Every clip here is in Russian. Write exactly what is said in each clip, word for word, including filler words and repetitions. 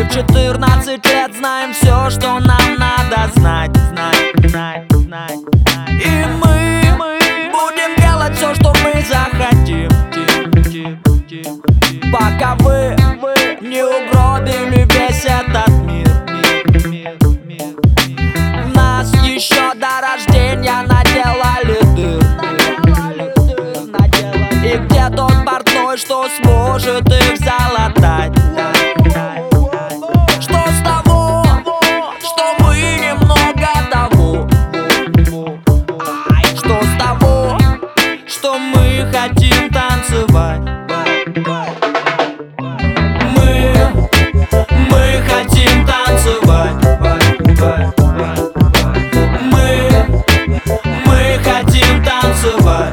четырнадцать лет знаем все, что нам надо знать, знать, знать, знать. И мы, мы будем делать все, что мы захотим, пока вы, вы не угробили весь этот мир, мир, мир, мир. В нас еще до рождения наделали дыр, и где тот портной, что сможет их залатать? Что с того, что мы немного того? Что с того, что мы хотим танцевать? Мы, мы хотим танцевать. Мы, мы хотим танцевать.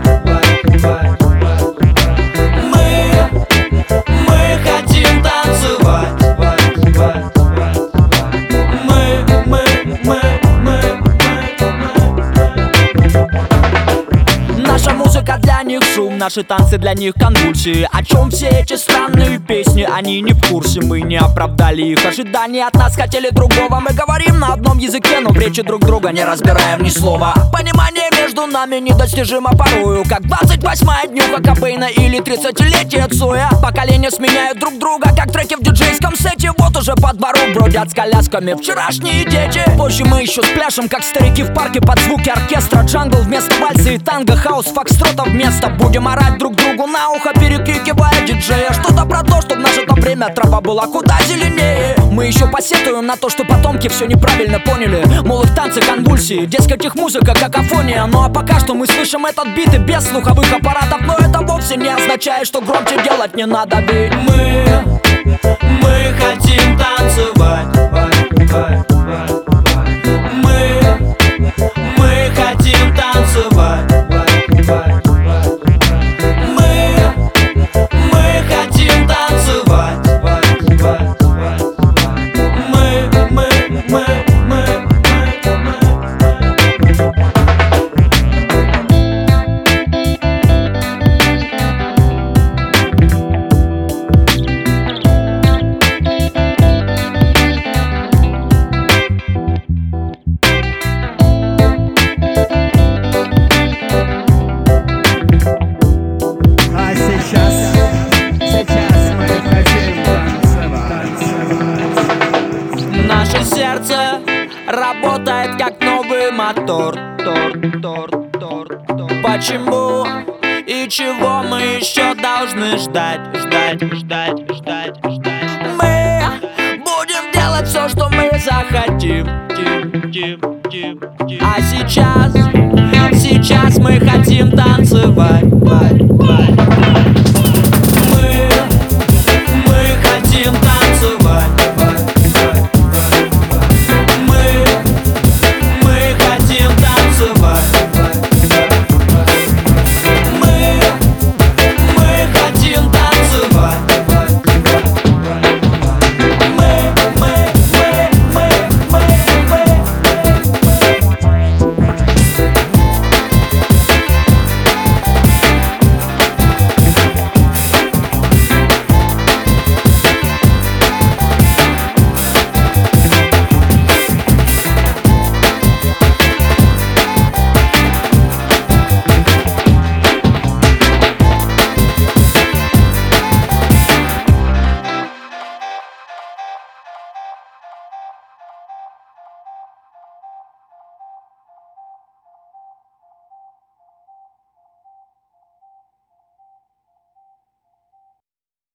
Наша музыка для них шум, наши танцы для них конвульсии. О чем все эти странные песни? Они не в курсе, мы не оправдали их ожидания. От нас хотели другого, мы говорим на одном языке, но в речи друг друга не разбираем ни слова. Понимание между нами недостижимо порою, как двадцать восьмая днюха Кобейна или тридцатилетие Цоя. Поколения сменяют друг друга, как треки в диджейском сете. Вот уже по двору бродят с колясками вчерашние дети. Позже мы еще спляшем, как старики в парке под звуки оркестра. Джангл вместо вальса и танго, хаус фокстрота вместо. Будем орать друг другу на ухо, перекрикивая диджея. Что-то про то, что в наше-то время трава была куда зеленее. Мы еще посетуем на то, что потомки все неправильно поняли. Мол, их танцы конвульсии, дескать, их музыка какофония. Ну а пока что мы слышим этот бит и без слуховых аппаратов. Но это вовсе не означает, что громче делать не надо. Ведь мы, мы хотим танцевать. Мы, мы хотим танцевать. Наше сердце работает как новый мотор. Тор, тор, тор, тор. Почему и чего мы еще должны ждать? Ждать, ждать, ждать, ждать. Мы будем делать все, что мы захотим. Тим, тим, тим, тим. А сейчас, сейчас мы хотим танцевать.